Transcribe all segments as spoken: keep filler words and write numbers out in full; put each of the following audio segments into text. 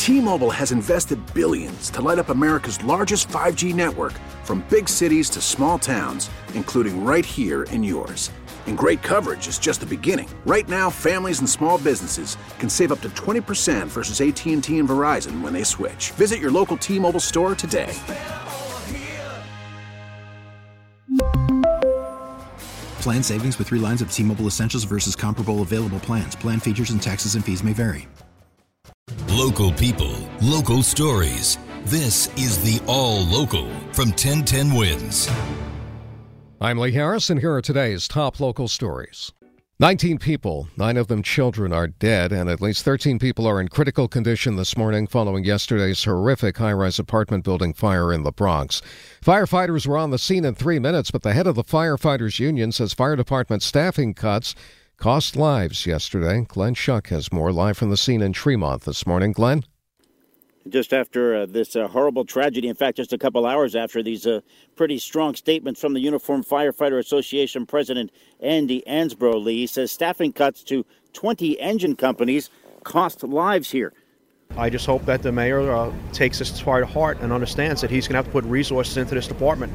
T-Mobile has invested billions to light up America's largest five G network, from big cities to small towns, including right here in yours. And great coverage is just the beginning. Right now, families and small businesses can save up to twenty percent versus A T and T and Verizon when they switch. Visit your local T-Mobile store today. Plan savings with three lines of T-Mobile Essentials versus comparable available plans. Plan features and taxes and fees may vary. Local people, local stories. This is the All Local from ten ten Wins. I'm Lee Harris, and here are today's top local stories. nineteen people, nine of them children, are dead, and at least thirteen people are in critical condition this morning following yesterday's horrific high-rise apartment building fire in the Bronx. Firefighters were on the scene in three minutes, but the head of the Firefighters Union says fire department staffing cuts cost lives yesterday. Glenn Schuck has more live from the scene in Tremont this morning. Glenn? Just after uh, this uh, horrible tragedy, in fact, just a couple hours after these uh, pretty strong statements from the Uniform Firefighter Association President Andy Ansbro, Lee says staffing cuts to twenty engine companies cost lives here. I just hope that the mayor uh, takes this to heart and understands that he's going to have to put resources into this department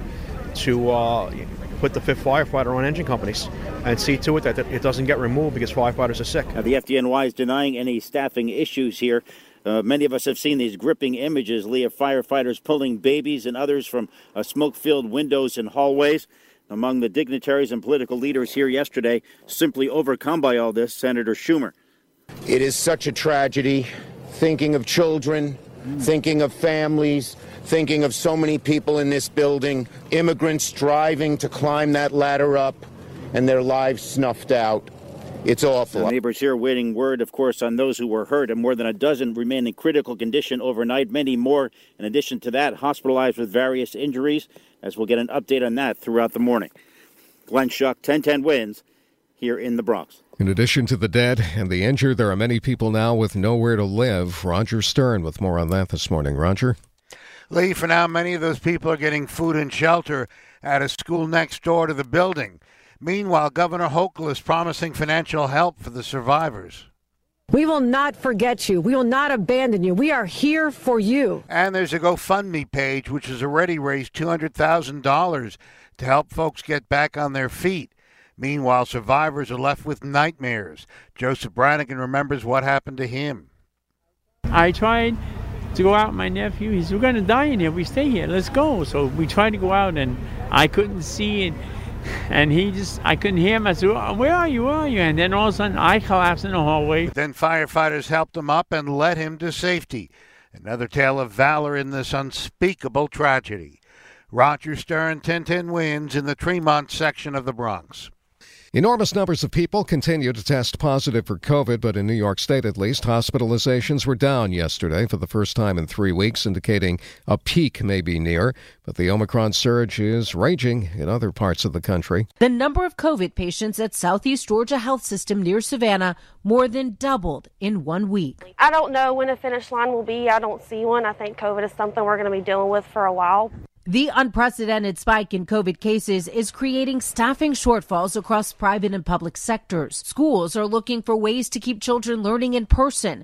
to uh, put the fifth firefighter on engine companies and see to it that it doesn't get removed because firefighters are sick. Now, the F D N Y is denying any staffing issues here. Uh, many of us have seen these gripping images, Lee, of firefighters pulling babies and others from uh, smoke-filled windows and hallways. Among the dignitaries and political leaders here yesterday, simply overcome by all this, Senator Schumer. It is such a tragedy, thinking of children, thinking of families, thinking of so many people in this building, immigrants striving to climb that ladder up, and their lives snuffed out. It's awful. The neighbors here waiting word, of course, on those who were hurt, and more than a dozen remain in critical condition overnight. Many more, in addition to that, hospitalized with various injuries, as we'll get an update on that throughout the morning. Glenn Schuck, ten ten Wins, here in the Bronx. In addition to the dead and the injured, there are many people now with nowhere to live. Roger Stern with more on that this morning. Roger? Lee, for now, many of those people are getting food and shelter at a school next door to the building. Meanwhile, Governor Hochul is promising financial help for the survivors. We will not forget you. We will not abandon you. We are here for you. And there's a GoFundMe page which has already raised two hundred thousand dollars to help folks get back on their feet. Meanwhile, survivors are left with nightmares. Joseph Brannigan remembers what happened to him. I tried to go out with my nephew. He said, we're going to die in here. We stay here. Let's go. So we tried to go out, and I couldn't see it. And he just, I couldn't hear him. I said, where are you, where are you? And then all of a sudden, I collapsed in the hallway. But then firefighters helped him up and led him to safety. Another tale of valor in this unspeakable tragedy. Roger Stern, ten ten Wins, in the Tremont section of the Bronx. Enormous numbers of people continue to test positive for COVID, but in New York State at least, hospitalizations were down yesterday for the first time in three weeks, indicating a peak may be near. But the Omicron surge is raging in other parts of the country. The number of COVID patients at Southeast Georgia Health System near Savannah more than doubled in one week. I don't know when a finish line will be. I don't see one. I think COVID is something we're going to be dealing with for a while. The unprecedented spike in COVID cases is creating staffing shortfalls across private and public sectors. Schools are looking for ways to keep children learning in person.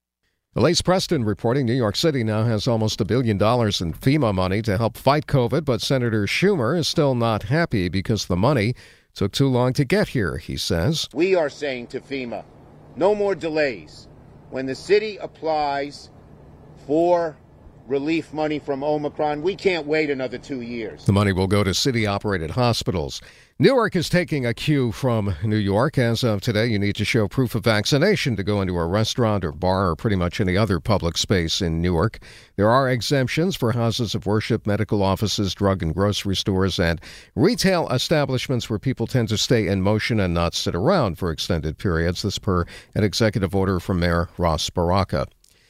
Elise Preston reporting New York City now has almost a billion dollars in FEMA money to help fight COVID, but Senator Schumer is still not happy because the money took too long to get here, he says. We are saying to FEMA, no more delays. When the city applies for relief money from Omicron, we can't wait another two years. The money will go to city-operated hospitals. Newark is taking a cue from New York. As of today, you need to show proof of vaccination to go into a restaurant or bar or pretty much any other public space in Newark. There are exemptions for houses of worship, medical offices, drug and grocery stores, and retail establishments where people tend to stay in motion and not sit around for extended periods. This per an executive order from Mayor Ross Baraka.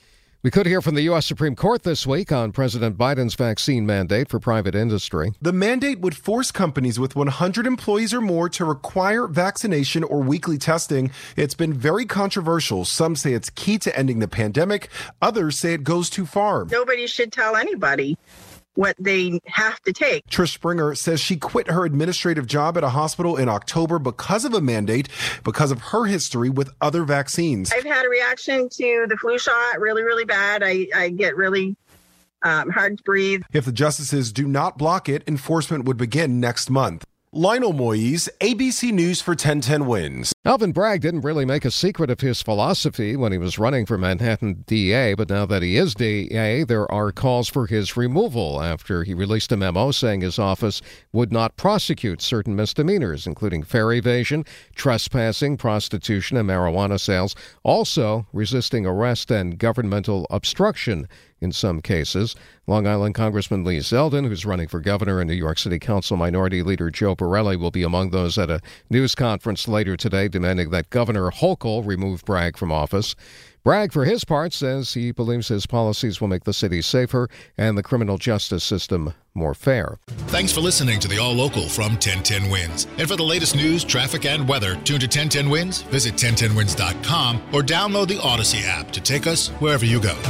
We could hear from the U S Supreme Court this week on President Biden's vaccine mandate for private industry. The mandate would force companies with one hundred employees or more to require vaccination or weekly testing. It's been very controversial. Some say it's key to ending the pandemic. Others say it goes too far. Nobody should tell anybody what they have to take. Trish Springer says she quit her administrative job at a hospital in October because of a mandate, because of her history with other vaccines. I've had a reaction to the flu shot really, really bad. I, I get really um, hard to breathe. If the justices do not block it, enforcement would begin next month. Lionel Moise, A B C News for ten ten Wins. Alvin Bragg didn't really make a secret of his philosophy when he was running for Manhattan D A, but now that he is D A, there are calls for his removal after he released a memo saying his office would not prosecute certain misdemeanors, including fare evasion, trespassing, prostitution, and marijuana sales, also resisting arrest and governmental obstruction in some cases. Long Island Congressman Lee Zeldin, who's running for governor, and New York City Council Minority Leader Joe Borelli will be among those at a news conference later today demanding that Governor Hochul remove Bragg from office. Bragg, for his part, says he believes his policies will make the city safer and the criminal justice system more fair. Thanks for listening to the All Local from ten ten Wins. And for the latest news, traffic, and weather, tune to ten ten Wins, visit ten ten wins dot com, or download the Odyssey app to take us wherever you go.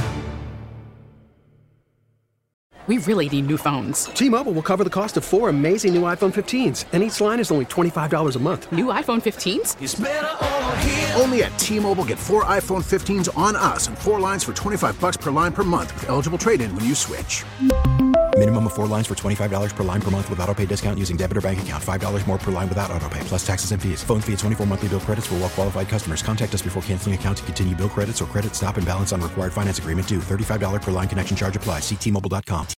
We really need new phones. T-Mobile will cover the cost of four amazing new iPhone fifteens, and each line is only twenty-five dollars a month. New iPhone fifteens? It's better over here. Only at T-Mobile, get four iPhone fifteens on us and four lines for twenty-five dollars per line per month with eligible trade-in when you switch. Minimum of four lines for twenty-five dollars per line per month with autopay discount using debit or bank account. five dollars more per line without autopay, plus taxes and fees. Phone fee at twenty-four monthly bill credits for well-qualified customers. Contact us before canceling account to continue bill credits or credit stop and balance on required finance agreement due. thirty-five dollars per line connection charge applies. See T Mobile dot com.